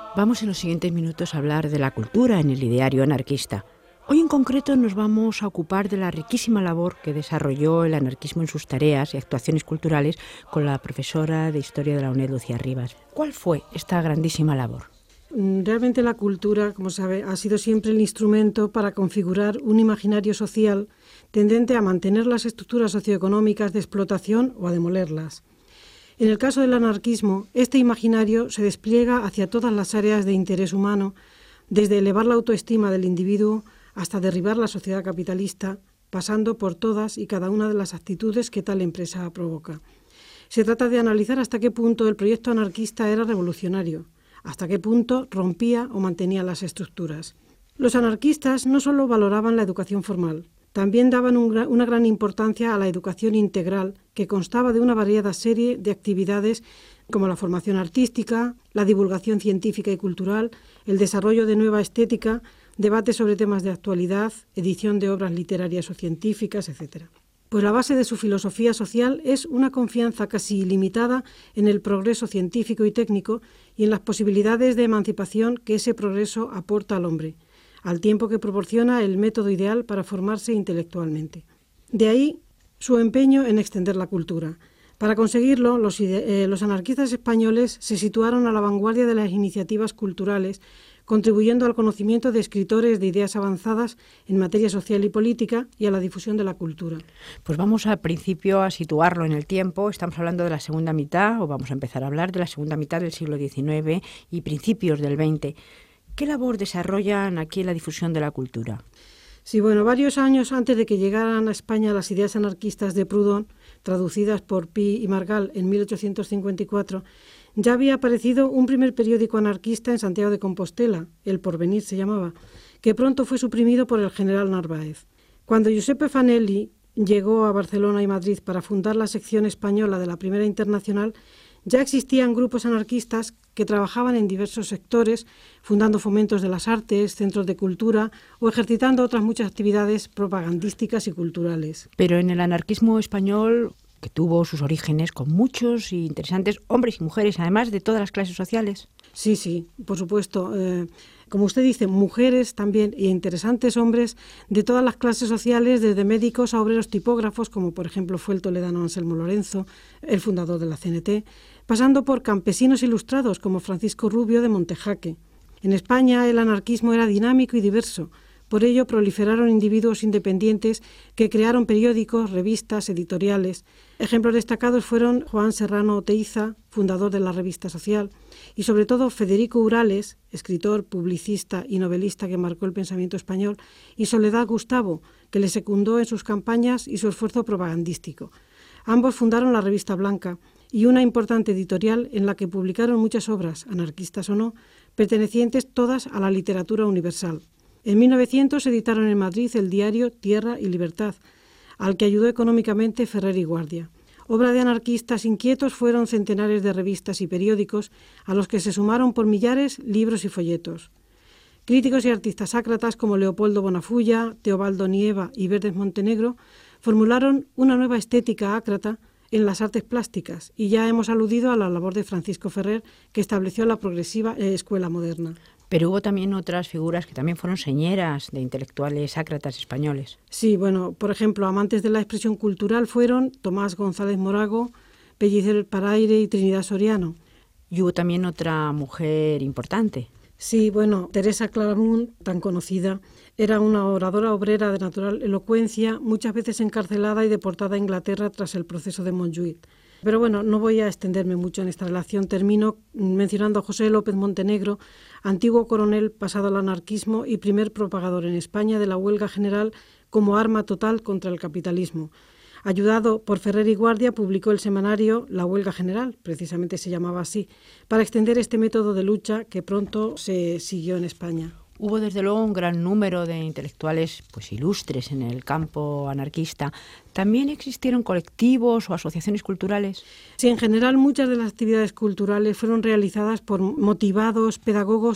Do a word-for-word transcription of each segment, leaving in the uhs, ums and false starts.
Vamos en los siguientes minutos a hablar de la cultura en el ideario anarquista. Hoy en concreto nos vamos a ocupar de la riquísima labor que desarrolló el anarquismo en sus tareas y actuaciones culturales con la profesora de Historia de la UNED, Lucía Rivas. ¿Cuál fue esta grandísima labor? Realmente la cultura, como sabe, ha sido siempre el instrumento para configurar un imaginario social tendente a mantener las estructuras socioeconómicas de explotación o a demolerlas. En el caso del anarquismo, este imaginario se despliega hacia todas las áreas de interés humano, desde elevar la autoestima del individuo hasta derribar la sociedad capitalista, pasando por todas y cada una de las actitudes que tal empresa provoca. Se trata de analizar hasta qué punto el proyecto anarquista era revolucionario, hasta qué punto rompía o mantenía las estructuras. Los anarquistas no solo valoraban la educación formal, también daban un gra- una gran importancia a la educación integral, que constaba de una variada serie de actividades como la formación artística, la divulgación científica y cultural, el desarrollo de nueva estética, debates sobre temas de actualidad, edición de obras literarias o científicas, etcétera. Pues la base de su filosofía social es una confianza casi ilimitada en el progreso científico y técnico y en las posibilidades de emancipación que ese progreso aporta al hombre, al tiempo que proporciona el método ideal para formarse intelectualmente. De ahí su empeño en extender la cultura. Para conseguirlo, los, ide- eh, los anarquistas españoles se situaron a la vanguardia de las iniciativas culturales, contribuyendo al conocimiento de escritores de ideas avanzadas en materia social y política y a la difusión de la cultura. Pues vamos al principio a situarlo en el tiempo. Estamos hablando de la segunda mitad, o vamos a empezar a hablar de la segunda mitad del siglo diecinueve y principios del veinte. ¿Qué labor desarrollan aquí en la difusión de la cultura? Sí, bueno, varios años antes de que llegaran a España las ideas anarquistas de Proudhon, traducidas por Pi y Margall en mil ochocientos cincuenta y cuatro, ya había aparecido un primer periódico anarquista en Santiago de Compostela, El Porvenir se llamaba, que pronto fue suprimido por el general Narváez. Cuando Giuseppe Fanelli llegó a Barcelona y Madrid para fundar la sección española de la Primera Internacional, ya existían grupos anarquistas que trabajaban en diversos sectores, fundando fomentos de las artes, centros de cultura o ejercitando otras muchas actividades propagandísticas y culturales. Pero en el anarquismo español, que tuvo sus orígenes con muchos y interesantes hombres y mujeres, además de todas las clases sociales. Sí, sí, por supuesto. Eh, como usted dice, mujeres también y interesantes hombres de todas las clases sociales, desde médicos a obreros tipógrafos, como por ejemplo fue el toledano Anselmo Lorenzo, el fundador de la C N T, pasando por campesinos ilustrados como Francisco Rubio de Montejaque. En España el anarquismo era dinámico y diverso. Por ello proliferaron individuos independientes que crearon periódicos, revistas, editoriales. Ejemplos destacados fueron Juan Serrano Oteiza, fundador de la Revista Social, y sobre todo Federico Urales, escritor, publicista y novelista que marcó el pensamiento español, y Soledad Gustavo, que le secundó en sus campañas y su esfuerzo propagandístico. Ambos fundaron la Revista Blanca y una importante editorial en la que publicaron muchas obras, anarquistas o no, pertenecientes todas a la literatura universal. En mil novecientos editaron en Madrid el diario Tierra y Libertad, al que ayudó económicamente Ferrer y Guardia. Obra de anarquistas inquietos fueron centenares de revistas y periódicos, a los que se sumaron por millares libros y folletos. Críticos y artistas ácratas como Leopoldo Bonafulla, Teobaldo Nieva y Verdes Montenegro formularon una nueva estética ácrata en las artes plásticas, y ya hemos aludido a la labor de Francisco Ferrer, que estableció la progresiva escuela moderna. Pero hubo también otras figuras que también fueron señeras de intelectuales ácratas españoles. Sí, bueno, por ejemplo, amantes de la expresión cultural fueron Tomás González Morago, Pellicer Paraire y Trinidad Soriano. Y hubo también otra mujer importante. Sí, bueno, Teresa Claramunt, tan conocida, era una oradora obrera de natural elocuencia, muchas veces encarcelada y deportada a Inglaterra tras el proceso de Montjuïc. Pero bueno, no voy a extenderme mucho en esta relación. Termino mencionando a José López Montenegro, antiguo coronel pasado al anarquismo y primer propagador en España de la huelga general como arma total contra el capitalismo. Ayudado por Ferrer y Guardia, publicó el semanario La Huelga General, precisamente se llamaba así, para extender este método de lucha que pronto se siguió en España. Hubo desde luego un gran número de intelectuales pues ilustres en el campo anarquista. ¿También existieron colectivos o asociaciones culturales? Sí, en general muchas de las actividades culturales fueron realizadas por motivados pedagogos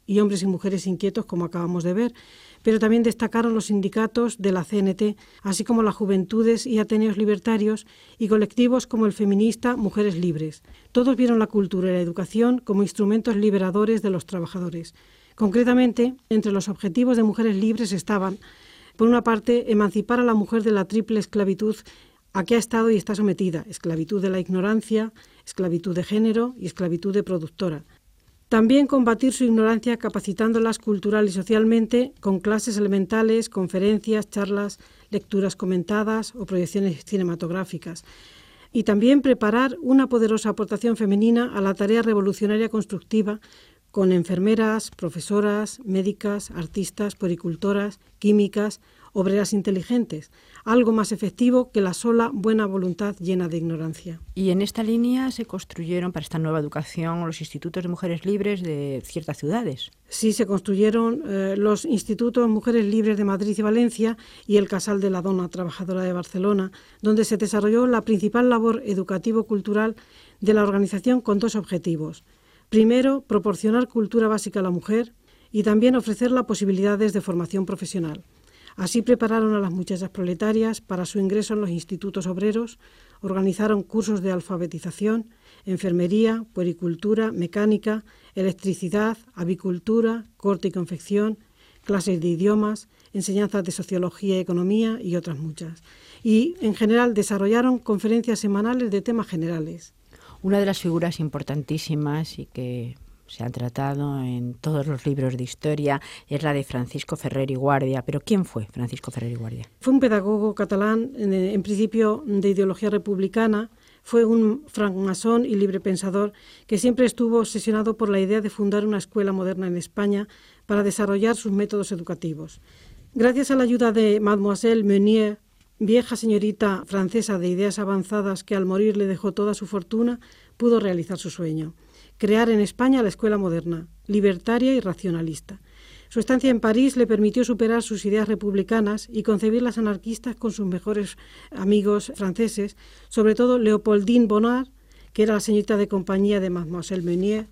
y hombres y mujeres inquietos, como acabamos de ver, pero también destacaron los sindicatos de la C N T, así como las juventudes y ateneos libertarios y colectivos como el feminista Mujeres Libres. Todos vieron la cultura y la educación como instrumentos liberadores de los trabajadores. Concretamente, entre los objetivos de Mujeres Libres estaban, por una parte, emancipar a la mujer de la triple esclavitud a que ha estado y está sometida: esclavitud de la ignorancia, esclavitud de género y esclavitud de productora. También combatir su ignorancia capacitándolas cultural y socialmente con clases elementales, conferencias, charlas, lecturas comentadas o proyecciones cinematográficas. Y también preparar una poderosa aportación femenina a la tarea revolucionaria constructiva con enfermeras, profesoras, médicas, artistas, puericultoras, químicas, obreras inteligentes, algo más efectivo que la sola buena voluntad llena de ignorancia. Y en esta línea se construyeron para esta nueva educación los institutos de mujeres libres de ciertas ciudades. Sí, se construyeron eh, los institutos Mujeres Libres de Madrid y Valencia y el Casal de la Dona Trabajadora de Barcelona, donde se desarrolló la principal labor educativo-cultural de la organización con dos objetivos. Primero, proporcionar cultura básica a la mujer y también ofrecerle posibilidades de formación profesional. Así prepararon a las muchachas proletarias para su ingreso en los institutos obreros, organizaron cursos de alfabetización, enfermería, puericultura, mecánica, electricidad, avicultura, corte y confección, clases de idiomas, enseñanzas de sociología y economía y otras muchas. Y, en general, desarrollaron conferencias semanales de temas generales. Una de las figuras importantísimas y que se han tratado en todos los libros de historia es la de Francisco Ferrer y Guardia. ¿Pero quién fue Francisco Ferrer y Guardia? Fue un pedagogo catalán, en, en principio de ideología republicana. Fue un francmasón y librepensador que siempre estuvo obsesionado por la idea de fundar una escuela moderna en España para desarrollar sus métodos educativos. Gracias a la ayuda de Mademoiselle Meunier, vieja señorita francesa de ideas avanzadas que al morir le dejó toda su fortuna, pudo realizar su sueño: crear en España la escuela moderna, libertaria y racionalista. Su estancia en París le permitió superar sus ideas republicanas y concebir las anarquistas con sus mejores amigos franceses, sobre todo Léopoldine Bonnard, que era la señorita de compañía de Mademoiselle Meunier,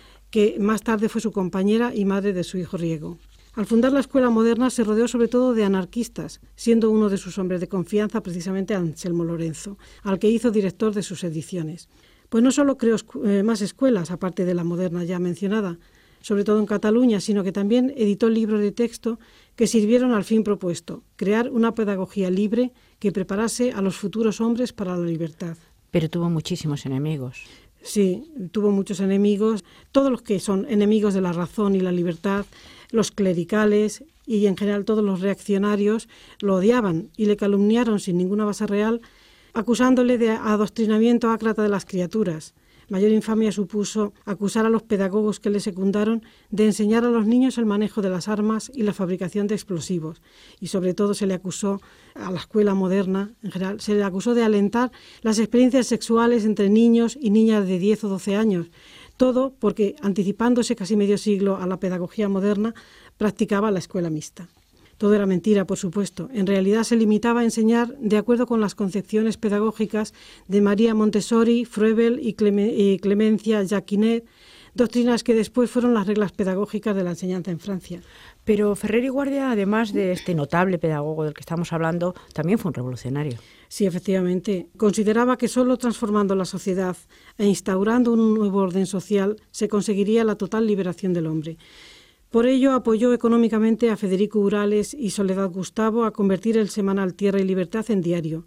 que más tarde fue su compañera y madre de su hijo Riego. Al fundar la escuela moderna se rodeó sobre todo de anarquistas, siendo uno de sus hombres de confianza precisamente Anselmo Lorenzo, al que hizo director de sus ediciones. Pues no solo creó eh, más escuelas, aparte de la moderna ya mencionada, sobre todo en Cataluña, sino que también editó libros de texto que sirvieron al fin propuesto: crear una pedagogía libre que preparase a los futuros hombres para la libertad. Pero tuvo muchísimos enemigos. Sí, tuvo muchos enemigos, todos los que son enemigos de la razón y la libertad, los clericales y en general todos los reaccionarios lo odiaban y le calumniaron sin ninguna base real, acusándole de adoctrinamiento ácrata de las criaturas. Mayor infamia supuso acusar a los pedagogos que le secundaron de enseñar a los niños el manejo de las armas y la fabricación de explosivos. Y sobre todo se le acusó a la escuela moderna, en general, se le acusó de alentar las experiencias sexuales entre niños y niñas de diez o doce años. Todo porque, anticipándose casi medio siglo a la pedagogía moderna, practicaba la escuela mixta. Todo era mentira, por supuesto. En realidad se limitaba a enseñar de acuerdo con las concepciones pedagógicas de María Montessori, Froebel y, Clem- y Clemencia Jacquinet, doctrinas que después fueron las reglas pedagógicas de la enseñanza en Francia. Pero Ferrer y Guardia, además de este notable pedagogo del que estamos hablando, también fue un revolucionario. Sí, efectivamente. Consideraba que solo transformando la sociedad e instaurando un nuevo orden social se conseguiría la total liberación del hombre. Por ello apoyó económicamente a Federico Urales y Soledad Gustavo a convertir el semanal Tierra y Libertad en diario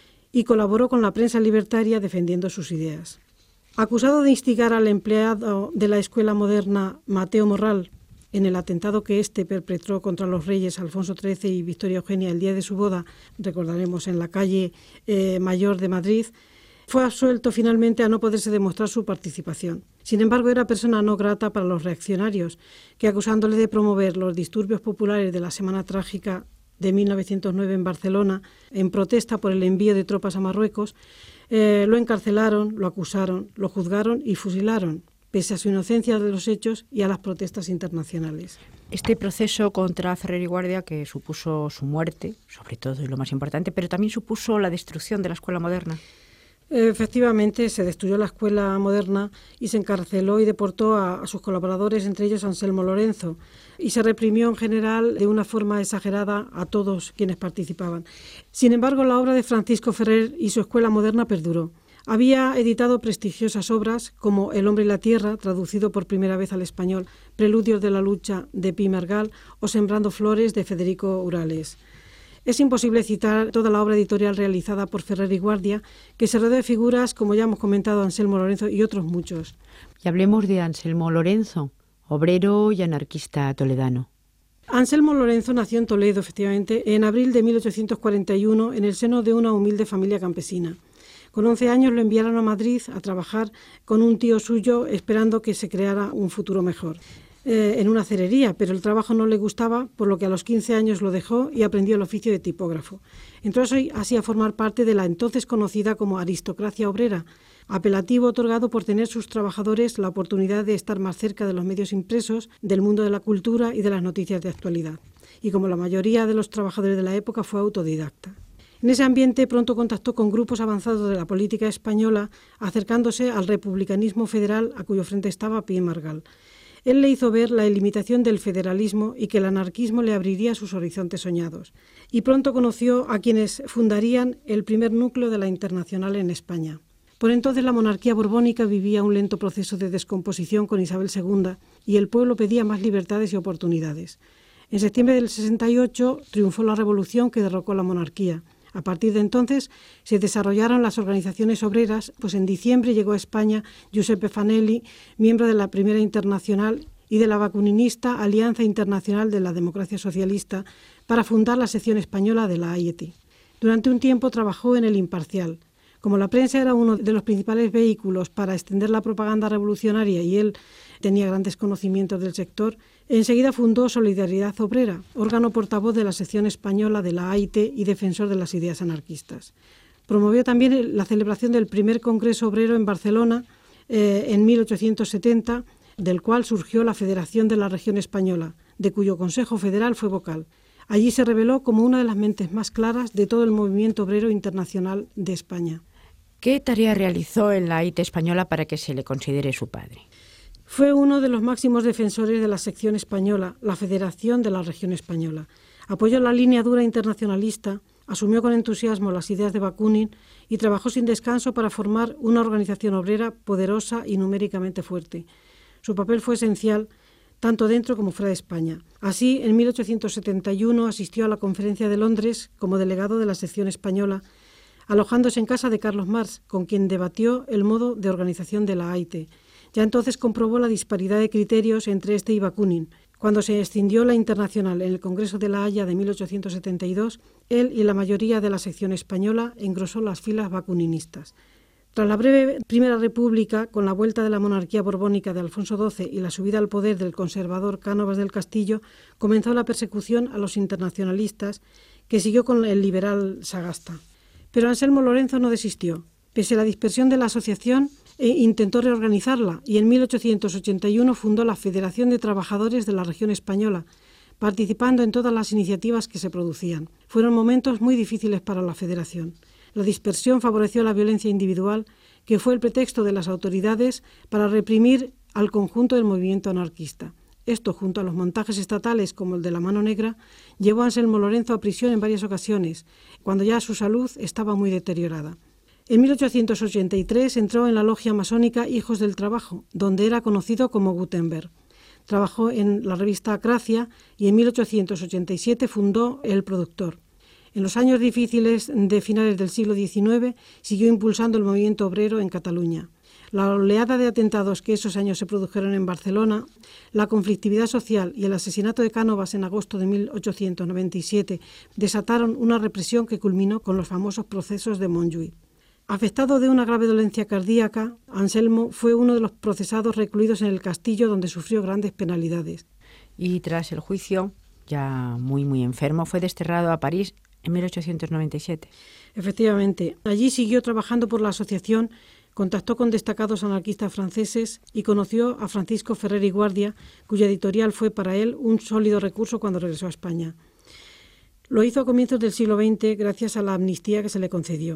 y colaboró con la prensa libertaria defendiendo sus ideas. Acusado de instigar al empleado de la escuela moderna Mateo Morral en el atentado que éste perpetró contra los reyes Alfonso trece y Victoria Eugenia el día de su boda, recordaremos en la calle eh, Mayor de Madrid, fue absuelto finalmente a no poderse demostrar su participación. Sin embargo, era persona no grata para los reaccionarios, que acusándole de promover los disturbios populares de la Semana Trágica de mil novecientos nueve en Barcelona, en protesta por el envío de tropas a Marruecos, eh, lo encarcelaron, lo acusaron, lo juzgaron y fusilaron, pese a su inocencia de los hechos y a las protestas internacionales. Este proceso contra Ferrer y Guardia, que supuso su muerte, sobre todo y lo más importante, pero también supuso la destrucción de la escuela moderna. Efectivamente, se destruyó la escuela moderna y se encarceló y deportó a, a sus colaboradores, entre ellos Anselmo Lorenzo, y se reprimió en general de una forma exagerada a todos quienes participaban. Sin embargo, la obra de Francisco Ferrer y su escuela moderna perduró. Había editado prestigiosas obras como El hombre y la tierra, traducido por primera vez al español, Preludios de la lucha de Pi Margall o Sembrando flores de Federico Urales. Es imposible citar toda la obra editorial realizada por Ferrer y Guardia, que se rodea de figuras, como ya hemos comentado, Anselmo Lorenzo y otros muchos. Y hablemos de Anselmo Lorenzo, obrero y anarquista toledano. Anselmo Lorenzo nació en Toledo, efectivamente, en abril de mil ochocientos cuarenta y uno, en el seno de una humilde familia campesina. Con once años lo enviaron a Madrid a trabajar con un tío suyo, esperando que se creara un futuro mejor. Eh, en una cerería, pero el trabajo no le gustaba, por lo que a los quince años lo dejó y aprendió el oficio de tipógrafo. Entró así a formar parte de la entonces conocida como aristocracia obrera, apelativo otorgado por tener sus trabajadores la oportunidad de estar más cerca de los medios impresos, del mundo de la cultura y de las noticias de actualidad. Y como la mayoría de los trabajadores de la época, fue autodidacta. En ese ambiente pronto contactó con grupos avanzados de la política española, acercándose al republicanismo federal a cuyo frente estaba Pi Margall. Él le hizo ver la limitación del federalismo y que el anarquismo le abriría sus horizontes soñados. Y pronto conoció a quienes fundarían el primer núcleo de la Internacional en España. Por entonces la monarquía borbónica vivía un lento proceso de descomposición con Isabel segunda y el pueblo pedía más libertades y oportunidades. En septiembre del sesenta y ocho triunfó la revolución que derrocó la monarquía. A partir de entonces se desarrollaron las organizaciones obreras, pues en diciembre llegó a España Giuseppe Fanelli, miembro de la Primera Internacional y de la bakuninista Alianza Internacional de la Democracia Socialista, para fundar la sección española de la A I T. Durante un tiempo trabajó en El Imparcial. Como la prensa era uno de los principales vehículos para extender la propaganda revolucionaria y él tenía grandes conocimientos del sector, enseguida fundó Solidaridad Obrera, órgano portavoz de la sección española de la A I T y defensor de las ideas anarquistas. Promovió también la celebración del primer Congreso Obrero en Barcelona eh, en mil ochocientos setenta, del cual surgió la Federación de la Región Española, de cuyo Consejo Federal fue vocal. Allí se reveló como una de las mentes más claras de todo el movimiento obrero internacional de España. ¿Qué tarea realizó en la A I T española para que se le considere su padre? Fue uno de los máximos defensores de la sección española, la Federación de la Región Española. Apoyó la línea dura internacionalista, asumió con entusiasmo las ideas de Bakunin y trabajó sin descanso para formar una organización obrera poderosa y numéricamente fuerte. Su papel fue esencial tanto dentro como fuera de España. Así, en mil ochocientos setenta y uno asistió a la Conferencia de Londres como delegado de la sección española, alojándose en casa de Carlos Marx, con quien debatió el modo de organización de la A I T. Ya entonces comprobó la disparidad de criterios entre este y Bakunin. Cuando se extindió la Internacional en el Congreso de La Haya de mil ochocientos setenta y dos, él y la mayoría de la sección española engrosó las filas bakuninistas. Tras la breve Primera República, con la vuelta de la monarquía borbónica de Alfonso doce y la subida al poder del conservador Cánovas del Castillo, comenzó la persecución a los internacionalistas, que siguió con el liberal Sagasta. Pero Anselmo Lorenzo no desistió. Pese a la dispersión de la asociación, e intentó reorganizarla y en mil ochocientos ochenta y uno fundó la Federación de Trabajadores de la Región Española, participando en todas las iniciativas que se producían. Fueron momentos muy difíciles para la Federación. La dispersión favoreció la violencia individual, que fue el pretexto de las autoridades para reprimir al conjunto del movimiento anarquista. Esto, junto a los montajes estatales como el de la Mano Negra, llevó a Anselmo Lorenzo a prisión en varias ocasiones, cuando ya su salud estaba muy deteriorada. En mil ochocientos ochenta y tres entró en la logia masónica Hijos del Trabajo, donde era conocido como Gutenberg. Trabajó en la revista Acracia y en mil ochocientos ochenta y siete fundó El Productor. En los años difíciles de finales del siglo diecinueve siguió impulsando el movimiento obrero en Cataluña. La oleada de atentados que esos años se produjeron en Barcelona, la conflictividad social y el asesinato de Cánovas en agosto de mil ochocientos noventa y siete desataron una represión que culminó con los famosos procesos de Montjuïc. Afectado de una grave dolencia cardíaca, Anselmo fue uno de los procesados recluidos en el castillo, donde sufrió grandes penalidades. Y tras el juicio, ya muy muy enfermo, fue desterrado a París en mil ochocientos noventa y siete. Efectivamente, allí siguió trabajando por la asociación, contactó con destacados anarquistas franceses y conoció a Francisco Ferrer y Guardia, cuya editorial fue para él un sólido recurso cuando regresó a España. Lo hizo a comienzos del siglo veinte gracias a la amnistía que se le concedió.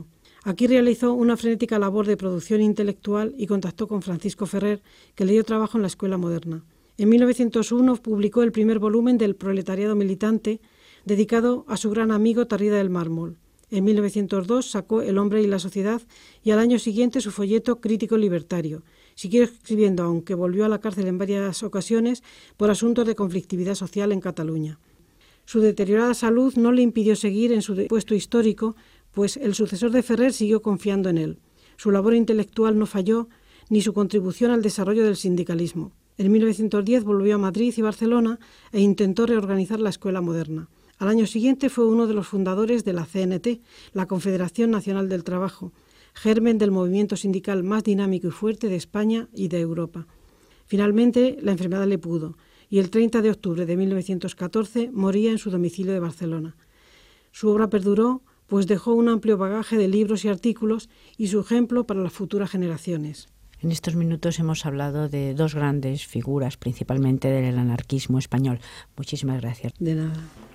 Aquí realizó una frenética labor de producción intelectual y contactó con Francisco Ferrer, que le dio trabajo en la Escuela Moderna. En mil novecientos uno publicó el primer volumen del Proletariado Militante, dedicado a su gran amigo Tarrida del Mármol. En mil novecientos dos sacó El hombre y la sociedad y al año siguiente su folleto Crítico Libertario. Siguió escribiendo, aunque volvió a la cárcel en varias ocasiones por asuntos de conflictividad social en Cataluña. Su deteriorada salud no le impidió seguir en su puesto histórico, pues el sucesor de Ferrer siguió confiando en él. Su labor intelectual no falló, ni su contribución al desarrollo del sindicalismo. En mil novecientos diez volvió a Madrid y Barcelona e intentó reorganizar la Escuela Moderna. Al año siguiente fue uno de los fundadores de la C N T, la Confederación Nacional del Trabajo, germen del movimiento sindical más dinámico y fuerte de España y de Europa. Finalmente, la enfermedad le pudo, y el treinta de octubre de mil novecientos catorce moría en su domicilio de Barcelona. Su obra perduró, pues dejó un amplio bagaje de libros y artículos y su ejemplo para las futuras generaciones. En estos minutos hemos hablado de dos grandes figuras, principalmente del anarquismo español. Muchísimas gracias. De nada.